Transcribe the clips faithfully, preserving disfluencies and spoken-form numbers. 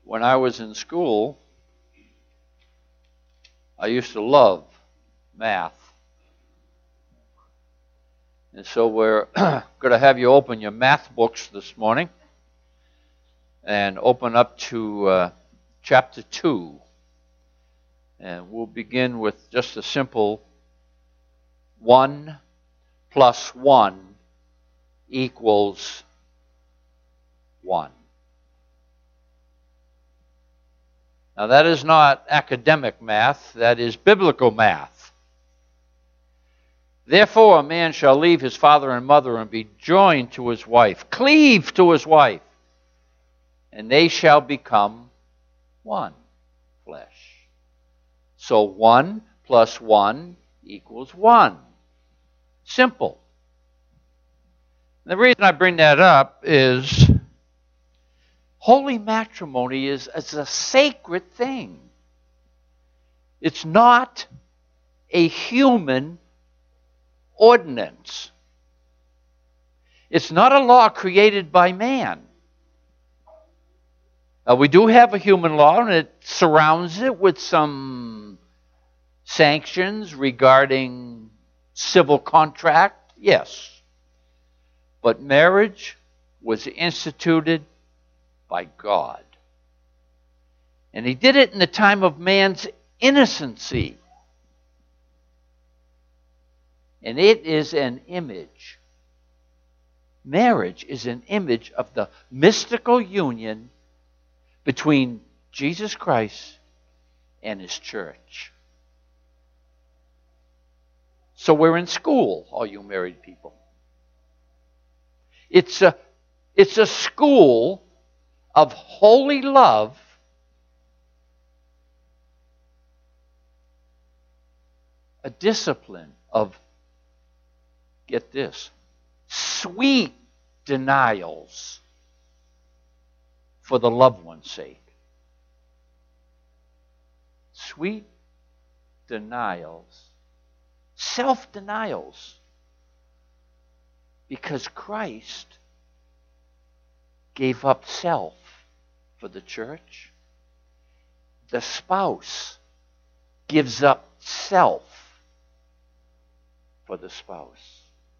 When I was in school, I used to love math. And so we're going to have you open your math books this morning and open up to uh, chapter two. And we'll begin with just a simple one plus one equals one. Now that is not academic math, that is biblical math. Therefore a man shall leave his father and mother and be joined to his wife, cleave to his wife, and they shall become one flesh. So one plus one equals one. Simple. The reason I bring that up is holy matrimony is, is a sacred thing. It's not a human ordinance. It's not a law created by man. Uh, we do have a human law, and it surrounds it with some sanctions regarding civil contract, yes. But marriage was instituted by God. And he did it in the time of man's innocency. And it is an image. Marriage is an image of the mystical union between Jesus Christ and his church. So we're in school, all you married people. It's a, it's a school of holy love a discipline of, get this, sweet denials for the loved one's sake. Sweet denials. Self-denials. Because Christ gave up self for the church. The spouse gives up self for the spouse.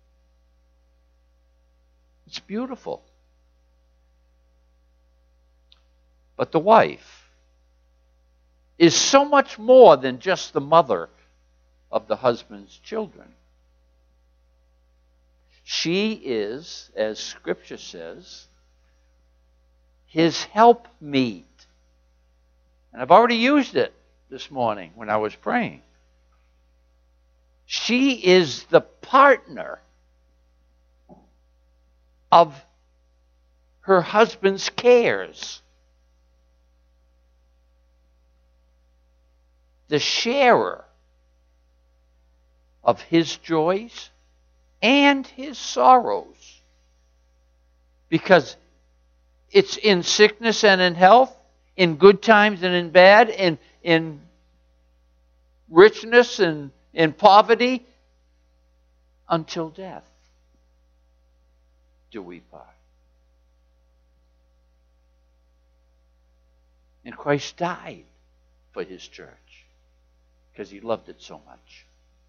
It's beautiful. But the wife is so much more than just the mother of the husband's children. She is, as Scripture says, his helpmeet. And I've already used it this morning when I was praying. She is the partner of her husband's cares. The sharer of his joys and his sorrows. Because it's in sickness and in health, in good times and in bad, in, in richness and in poverty, until death do we part. And Christ died for his church because he loved it so much.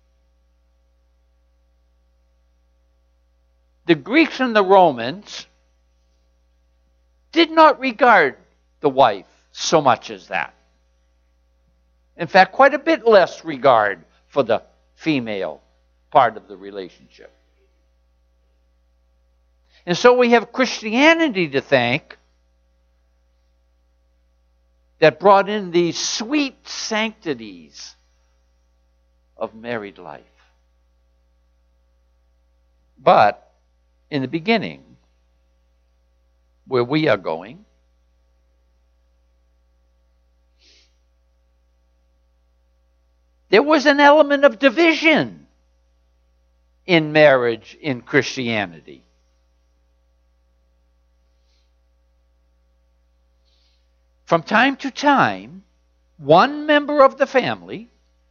The Greeks and the Romans did not regard the wife so much as that. In fact, quite a bit less regard for the female part of the relationship. And so we have Christianity to thank that brought in these sweet sanctities of married life. But in the beginning, where we are going, there was an element of division in marriage in Christianity. From time to time, one member of the family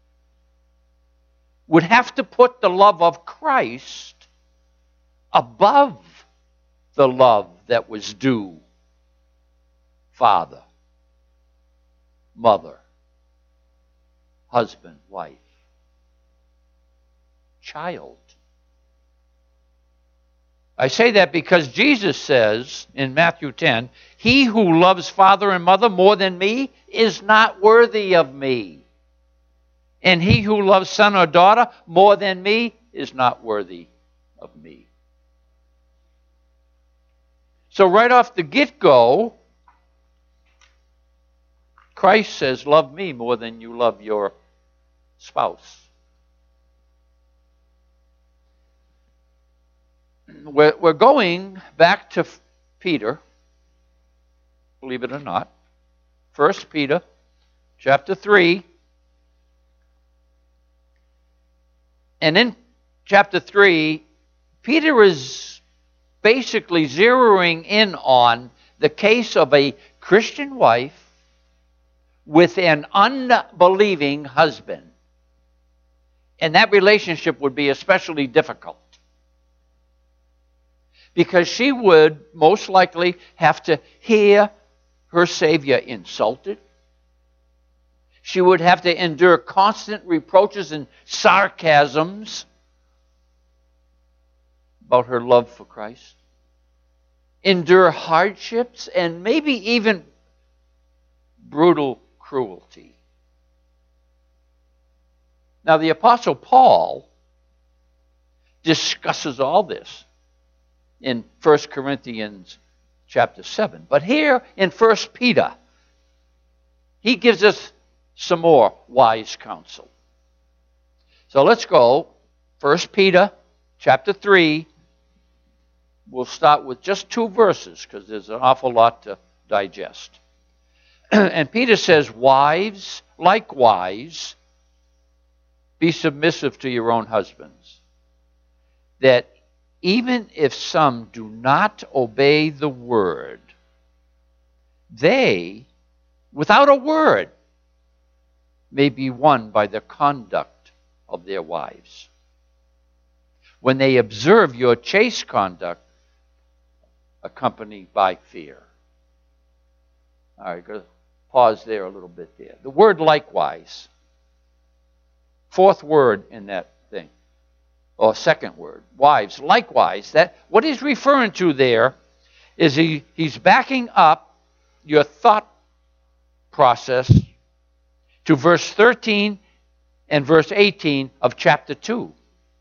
would have to put the love of Christ above the love that was due father mother, husband, wife, child. I say that because Jesus says in Matthew ten, he who loves father and mother more than me is not worthy of me. And he who loves son or daughter more than me is not worthy of me. So right off the get-go, Christ says, love me more than you love your spouse. We're, we're going back to Peter, believe it or not. First Peter, chapter three. And in chapter three, Peter is basically zeroing in on the case of a Christian wife with an unbelieving husband. And that relationship would be especially difficult, because she would most likely have to hear her Savior insulted. She would have to endure constant reproaches and sarcasms about her love for Christ. Endure hardships and maybe even brutal cruelty. Now, the Apostle Paul discusses all this in First Corinthians chapter seven. But here in First Peter, he gives us some more wise counsel. So let's go. First Peter chapter three. We'll start with just two verses because there's an awful lot to digest. And Peter says, wives, likewise, be submissive to your own husbands, that even if some do not obey the word, they, without a word, may be won by the conduct of their wives, when they observe your chaste conduct accompanied by fear. All right, go pause there a little bit there. The word likewise, fourth word in that thing, or second word, wives, likewise. That what he's referring to there is he, he's backing up your thought process to verse thirteen and verse eighteen of chapter two,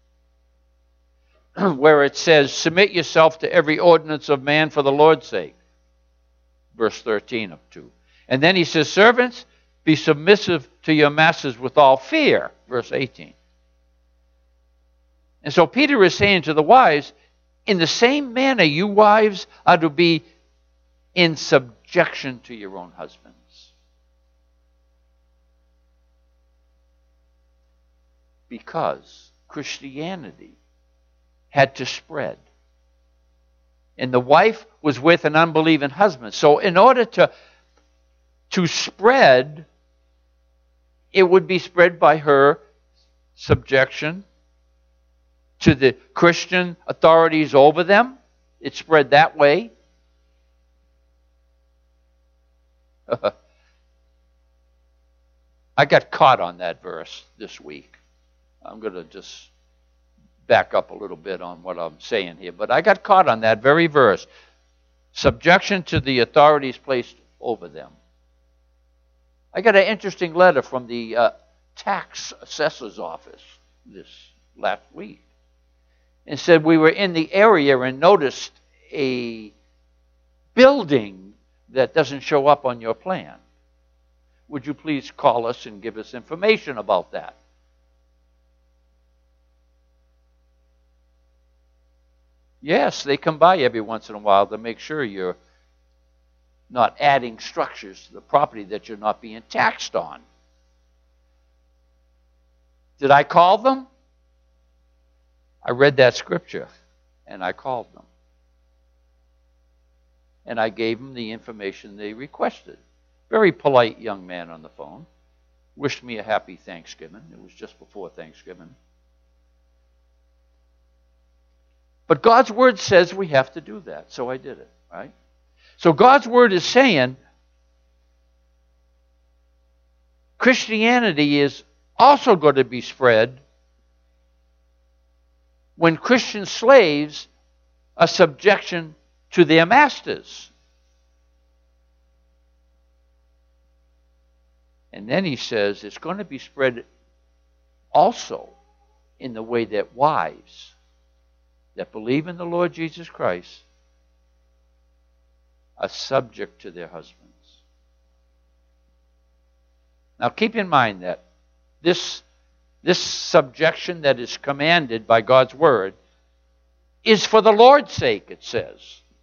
where it says, submit yourself to every ordinance of man for the Lord's sake. Verse thirteen of two. And then he says, servants, be submissive to your masters with all fear. Verse eighteen. And so Peter is saying to the wives, in the same manner, you wives are to be in subjection to your own husbands. Because Christianity had to spread. And the wife was with an unbelieving husband. So in order to, to spread, it would be spread by her subjection to the Christian authorities over them. It spread that way. I got caught on that verse this week. I'm going to just back up a little bit on what I'm saying here. But I got caught on that very verse. Subjection to the authorities placed over them. I got an interesting letter from the uh, tax assessor's office this last week. And said we were in the area and noticed a building that doesn't show up on your plan. Would you please call us and give us information about that? Yes, they come by every once in a while to make sure you're not adding structures to the property that you're not being taxed on. Did I call them? I read that scripture, and I called them. And I gave them the information they requested. Very polite young man on the phone. Wished me a happy Thanksgiving. It was just before Thanksgiving. But God's Word says we have to do that, so I did it, right? So God's Word is saying, Christianity is also going to be spread when Christian slaves are subjection to their masters. And then he says it's going to be spread also in the way that wives that believe in the Lord Jesus Christ are subject to their husbands. Now keep in mind that this, this subjection that is commanded by God's word is for the Lord's sake, it says.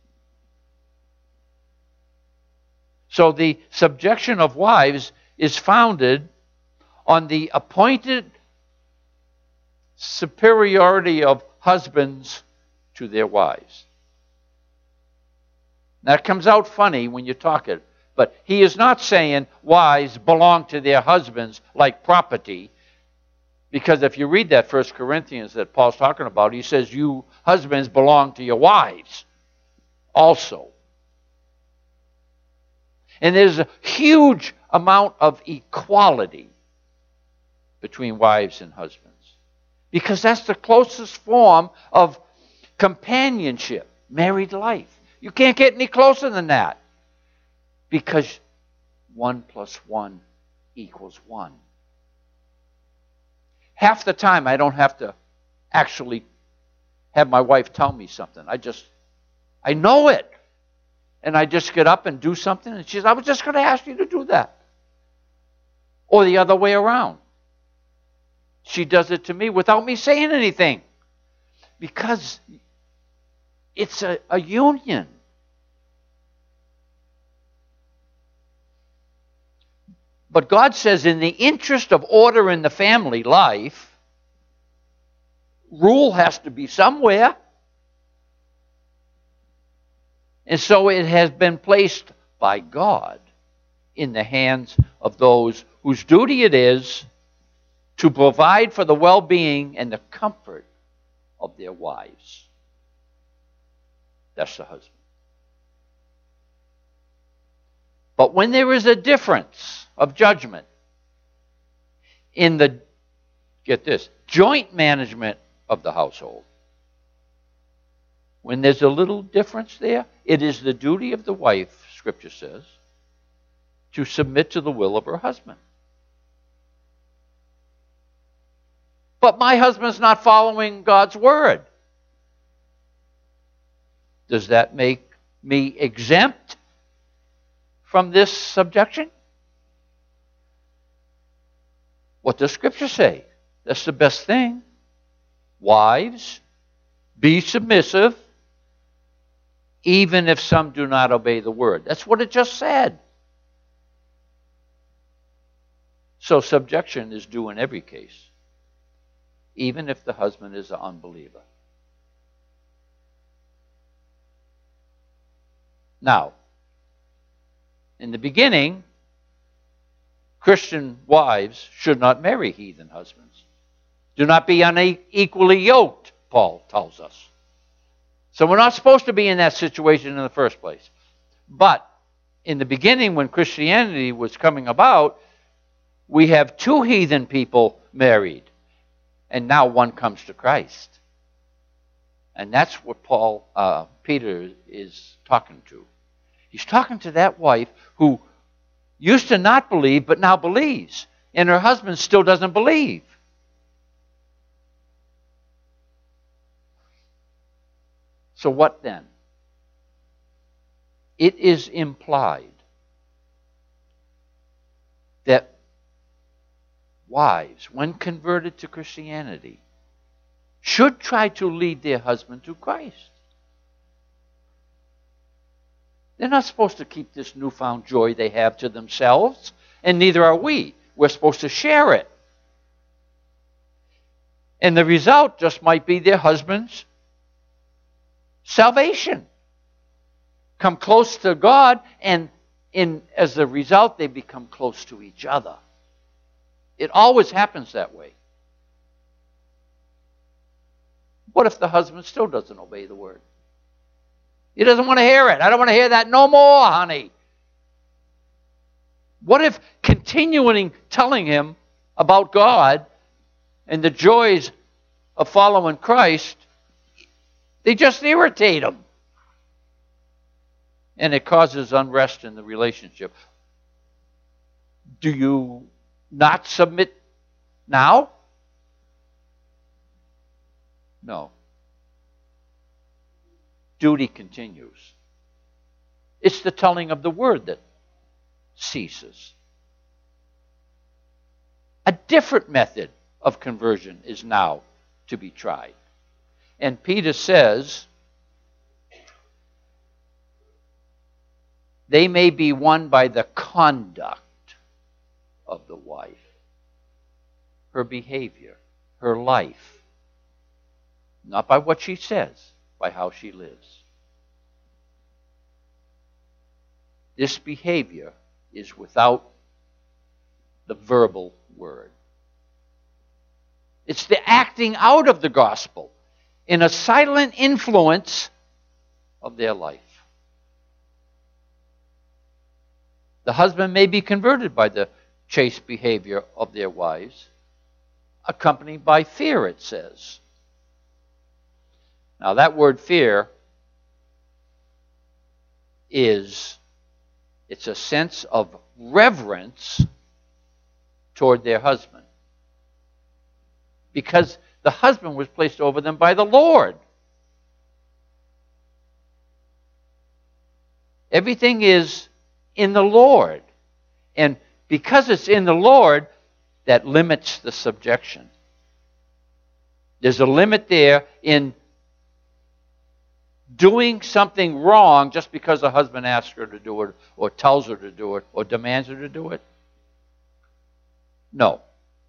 So the subjection of wives is founded on the appointed superiority of husbands to their wives. Now it comes out funny when you talk it, but he is not saying wives belong to their husbands like property, because if you read that First Corinthians that Paul's talking about, he says you husbands belong to your wives also. And there's a huge amount of equality between wives and husbands, because that's the closest form of companionship, married life. You can't get any closer than that, because one plus one equals one. Half the time I don't have to actually have my wife tell me something. I just, I know it. And I just get up and do something, and she says, I was just going to ask you to do that. Or the other way around. She does it to me without me saying anything. Because it's a, a union. But God says in the interest of order in the family life, rule has to be somewhere. And so it has been placed by God in the hands of those whose duty it is to provide for the well-being and the comfort of their wives. That's the husband. But when there is a difference of judgment in the, get this, joint management of the household, when there's a little difference there, it is the duty of the wife, Scripture says, to submit to the will of her husband. But my husband's not following God's word. Does that make me exempt from this subjection? What does Scripture say? That's the best thing. Wives, be submissive, even if some do not obey the word. That's what it just said. So subjection is due in every case, even if the husband is an unbeliever. Now, in the beginning, Christian wives should not marry heathen husbands. Do not be unequally yoked, Paul tells us. So we're not supposed to be in that situation in the first place. But in the beginning, when Christianity was coming about, we have two heathen people married. And now one comes to Christ. And that's what Paul, uh, Peter is talking to. He's talking to that wife who used to not believe, but now believes. And her husband still doesn't believe. So what then? It is implied that wives, when converted to Christianity, should try to lead their husband to Christ. They're not supposed to keep this newfound joy they have to themselves, and neither are we. We're supposed to share it. And the result just might be their husband's salvation. Come close to God, and in as a result, they become close to each other. It always happens that way. What if the husband still doesn't obey the word? He doesn't want to hear it. I don't want to hear that no more, honey. What if continuing telling him about God and the joys of following Christ, they just irritate him? And it causes unrest in the relationship. Do you not submit now? No. Duty continues. It's the telling of the word that ceases. A different method of conversion is now to be tried. And Peter says, they may be won by the conduct of the wife, her behavior, her life. Not by what she says, by how she lives. This behavior is without the verbal word. It's the acting out of the gospel in a silent influence of their life. The husband may be converted by the chaste behavior of their wives, accompanied by fear, it says. Now, that word fear is, it's a sense of reverence toward their husband. Because the husband was placed over them by the Lord. Everything is in the Lord. And because it's in the Lord, that limits the subjection. There's a limit there in doing something wrong just because the husband asks her to do it, or tells her to do it, or demands her to do it. No.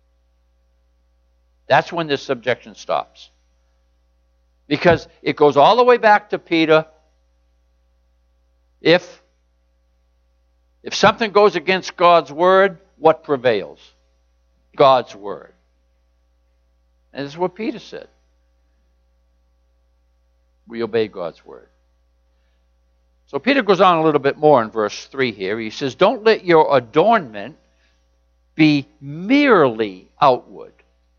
That's when this subjection stops. Because it goes all the way back to Peter. If, if something goes against God's word, what prevails? God's word. And this is what Peter said. We obey God's word. So Peter goes on a little bit more in verse three here. He says, don't let your adornment be merely outward.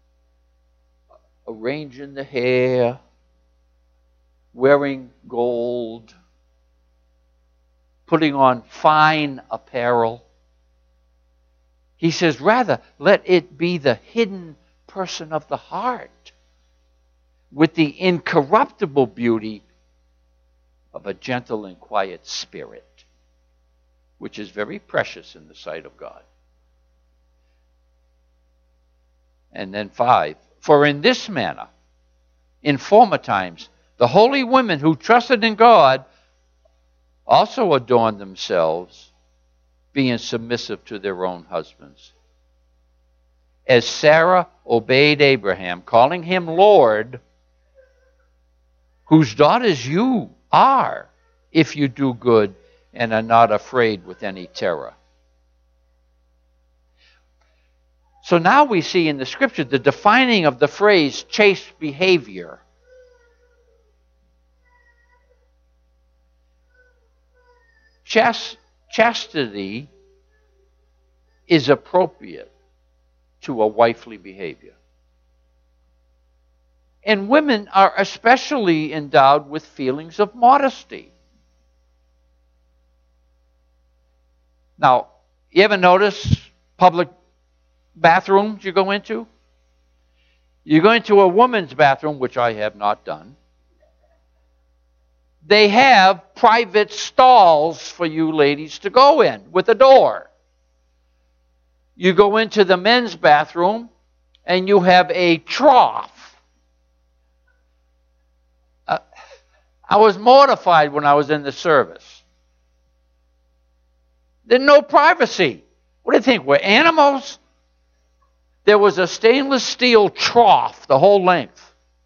Arranging the hair, wearing gold, putting on fine apparel. He says, rather, let it be the hidden person of the heart, with the incorruptible beauty of a gentle and quiet spirit, which is very precious in the sight of God. And then five, for in this manner, in former times, the holy women who trusted in God also adorned themselves, being submissive to their own husbands. As Sarah obeyed Abraham, calling him Lord, whose daughters you are, if you do good and are not afraid with any terror. So now we see in the scripture the defining of the phrase chaste behavior. Chast- chastity is appropriate to a wifely behavior. And women are especially endowed with feelings of modesty. Now, you ever notice public bathrooms you go into? You go into a woman's bathroom, which I have not done. They have private stalls for you ladies to go in with a door. You go into the men's bathroom and you have a trough. Uh, I was mortified when I was in the service. There's no privacy. What do you think? We're animals? There was a stainless steel trough the whole length.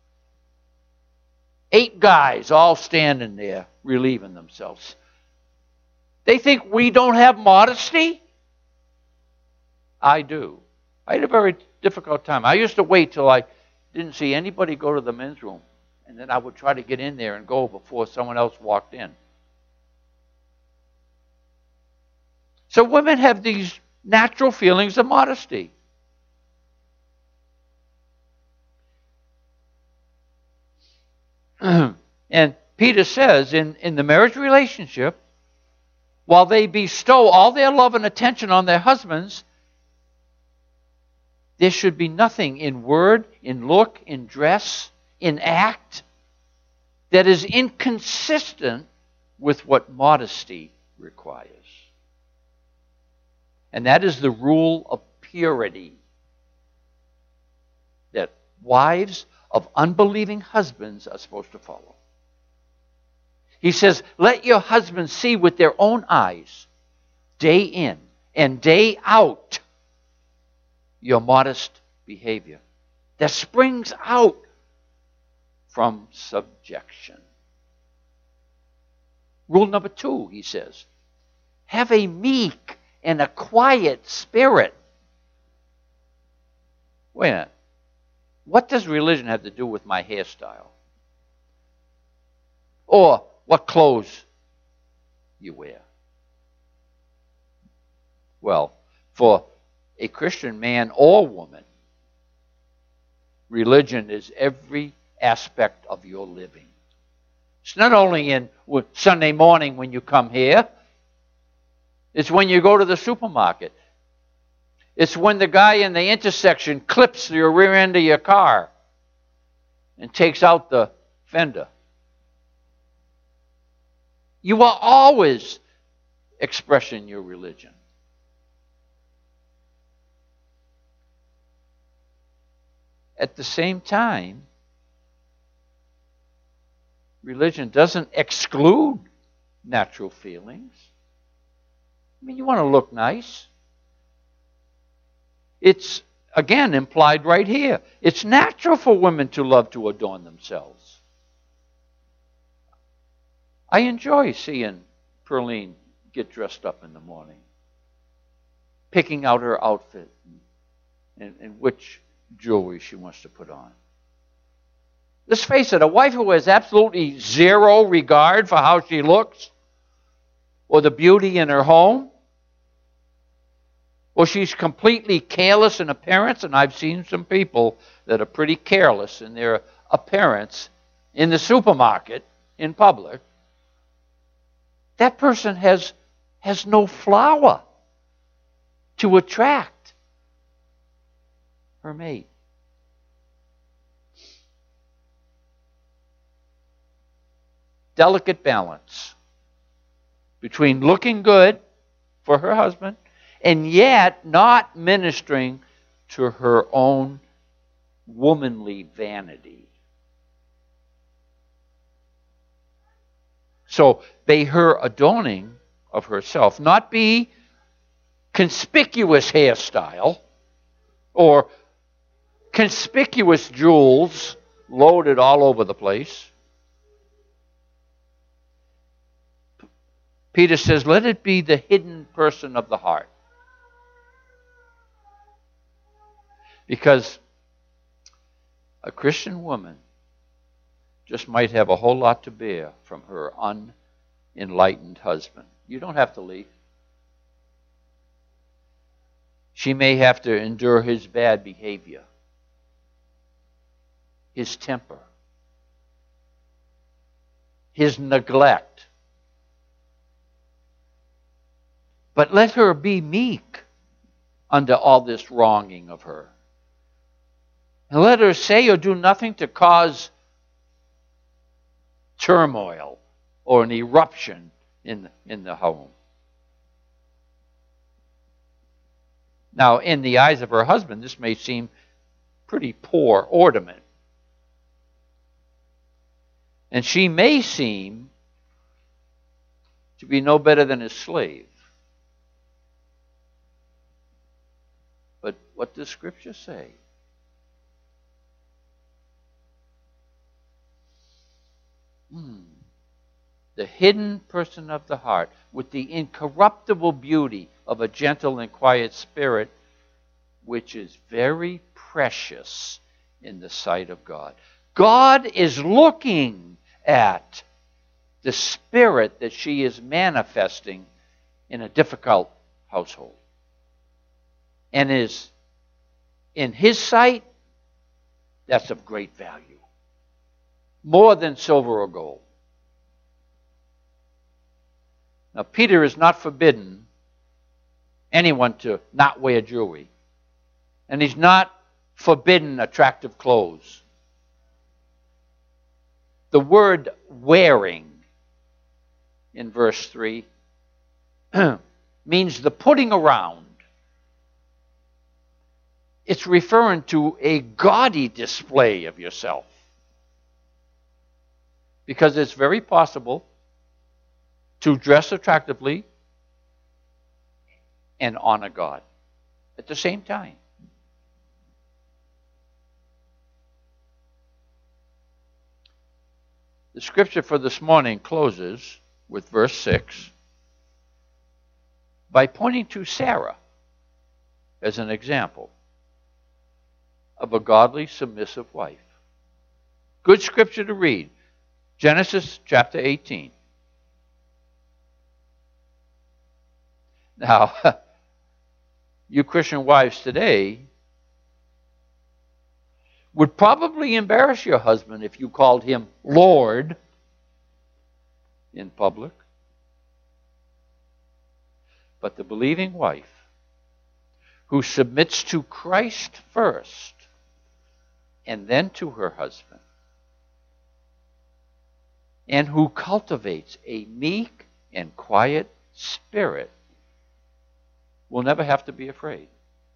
Eight guys all standing there relieving themselves. They think we don't have modesty? I do. I had a very difficult time. I used to wait till I didn't see anybody go to the men's room, and then I would try to get in there and go before someone else walked in. So women have these natural feelings of modesty. And Peter says in, in the marriage relationship, while they bestow all their love and attention on their husbands, there should be nothing in word, in look, in dress, in act that is inconsistent with what modesty requires. And that is the rule of purity that wives of unbelieving husbands are supposed to follow. He says, let your husbands see with their own eyes, day in and day out, your modest behavior that springs out from subjection. Rule number two, he says, have a meek and a quiet spirit. Wait a minute. What does religion have to do with my hairstyle? Or what clothes you wear? Well, for a Christian man or woman, religion is every aspect of your living. It's not only in Sunday morning when you come here. It's when you go to the supermarket. It's when the guy in the intersection clips your rear end of your car and takes out the fender. You are always expressing your religion. At the same time, religion doesn't exclude natural feelings. I mean, you want to look nice. It's, again, implied right here. It's natural for women to love to adorn themselves. I enjoy seeing Pearline get dressed up in the morning, picking out her outfit and, and which jewelry she wants to put on. Let's face it, a wife who has absolutely zero regard for how she looks or the beauty in her home, or she's completely careless in appearance, and I've seen some people that are pretty careless in their appearance in the supermarket, in public, that person has, has no flower to attract her mate. Delicate balance between looking good for her husband and yet not ministering to her own womanly vanity. So may her adorning of herself not be conspicuous hairstyle or conspicuous jewels loaded all over the place. Peter says, let it be the hidden person of the heart. Because a Christian woman just might have a whole lot to bear from her unenlightened husband. You don't have to leave. She may have to endure his bad behavior, his temper, his neglect. But let her be meek under all this wronging of her. And let her say or do nothing to cause turmoil or an eruption in, in the home. Now, in the eyes of her husband, this may seem pretty poor ornament. And she may seem to be no better than his slave. But what does Scripture say? Hmm. The hidden person of the heart, with the incorruptible beauty of a gentle and quiet spirit, which is very precious in the sight of God. God is looking at the spirit that she is manifesting in a difficult household. And is, in his sight, that's of great value. More than silver or gold. Now, Peter is not forbidden anyone to not wear jewelry. And he's not forbidden attractive clothes. The word wearing in verse three means the putting around. It's referring to a gaudy display of yourself. Because it's very possible to dress attractively and honor God at the same time. The scripture for this morning closes with verse six by pointing to Sarah as an example of a godly, submissive wife. Good scripture to read. Genesis chapter eighteen. Now, you Christian wives today would probably embarrass your husband if you called him Lord in public. But the believing wife who submits to Christ first and then to her husband, and who cultivates a meek and quiet spirit, will never have to be afraid.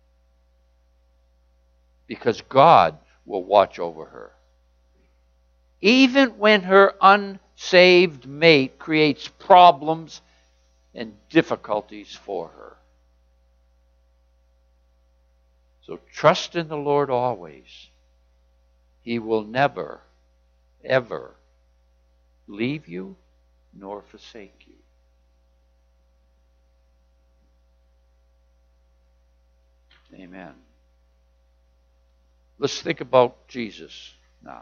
Because God will watch over her. Even when her unsaved mate creates problems and difficulties for her. So trust in the Lord always. He will never, ever leave you nor forsake you. Amen. Let's think about Jesus now.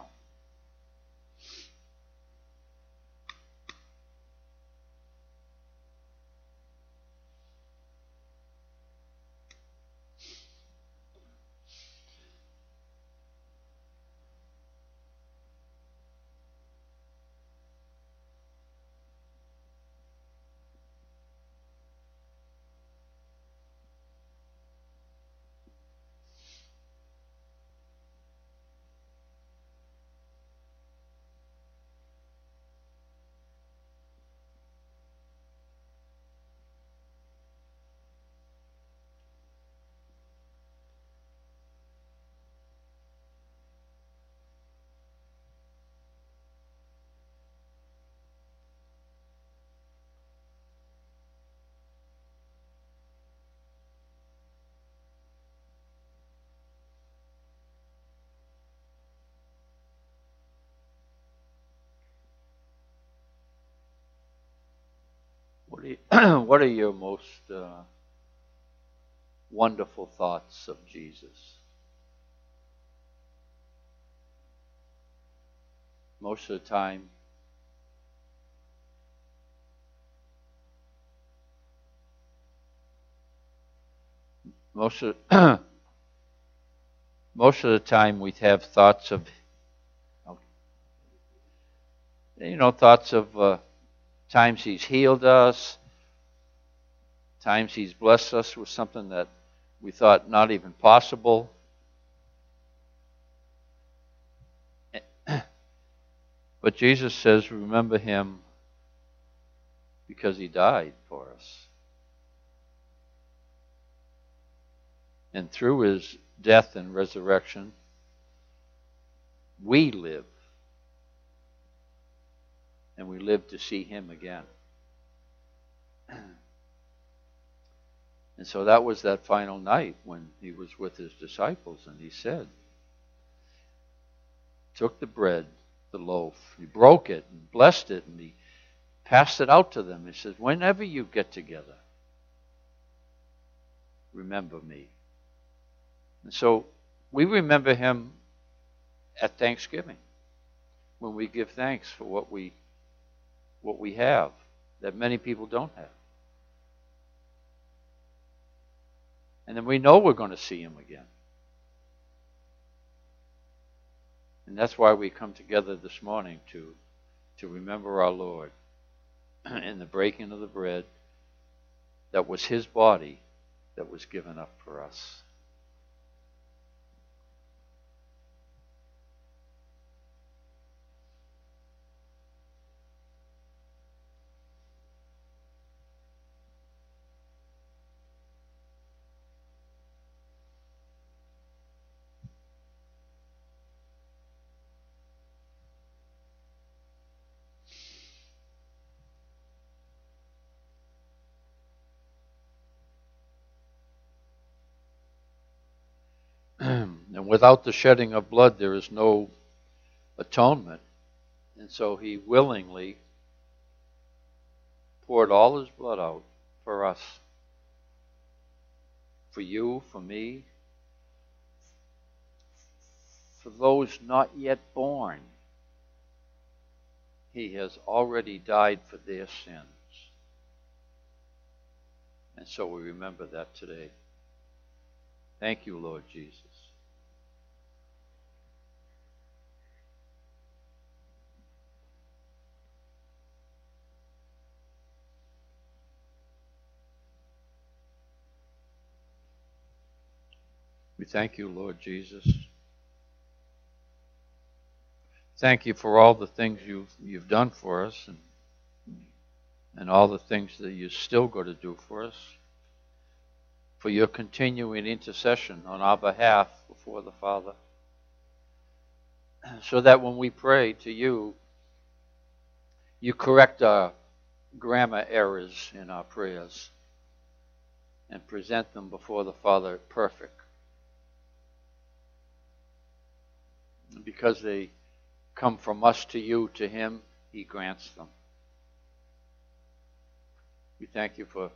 What are, you, what are your most uh, wonderful thoughts of Jesus? Most of the time, most of most of the time we have thoughts of, you know, thoughts of uh, times He's healed us, times He's blessed us with something that we thought not even possible. But Jesus says, remember Him because He died for us. And through His death and resurrection, we live. And we live to see Him again. And so that was that final night when He was with His disciples, and He said, took the bread, the loaf, He broke it and blessed it, and He passed it out to them. He says, whenever you get together, remember me. And so we remember Him at Thanksgiving, when we give thanks for what we what we have that many people don't have. And then we know we're going to see him again. And that's why we come together this morning to, to remember our Lord in the breaking of the bread that was his body that was given up for us. And without the shedding of blood, there is no atonement. And so he willingly poured all his blood out for us, for you, for me, for those not yet born. He has already died for their sins. And so we remember that today. Thank you, Lord Jesus. We thank you, Lord Jesus. Thank you for all the things you've, you've done for us and, and all the things that you're still going to do for us. For your continuing intercession on our behalf before the Father. So that when we pray to you, you correct our grammar errors in our prayers and present them before the Father perfect. And because they come from us to you, to him, he grants them. We thank you for,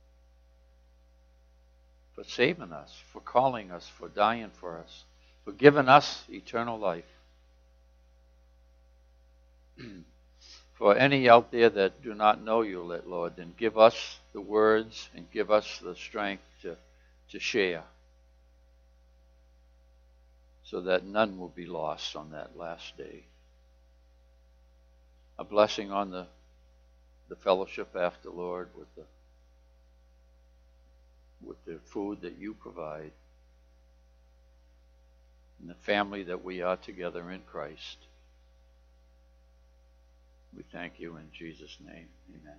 for saving us, for calling us, for dying for us, for giving us eternal life. For any out there that do not know you, Lord, then give us the words and give us the strength to, to share, so that none will be lost on that last day. A blessing on the, the fellowship after, Lord, with the, with the food that you provide, and the family that we are together in Christ. We thank you in Jesus' name. Amen.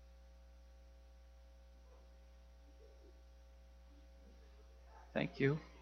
Thank you.